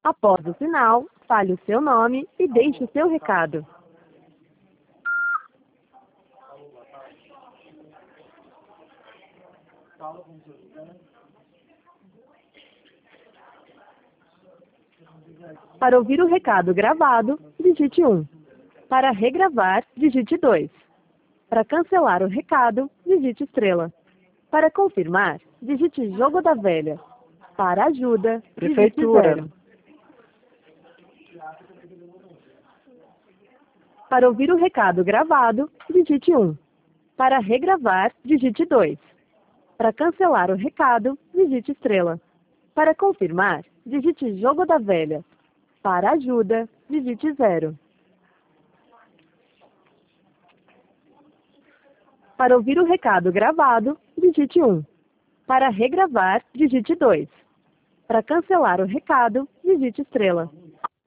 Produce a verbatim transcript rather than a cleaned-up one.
Após o sinal, fale o seu nome e deixe o seu recado. Para ouvir o recado gravado, digite um. Para regravar, digite dois. Para cancelar o recado, digite estrela. Para confirmar, digite jogo da velha. Para ajuda, digite Prefeitura. zero. Para ouvir o recado gravado, digite um. Para regravar, digite dois. Para cancelar o recado, digite estrela. Para confirmar, digite jogo da velha. Para ajuda, digite zero. Para ouvir o recado gravado, digite um. Para regravar, digite dois. Para cancelar o recado, digite estrela.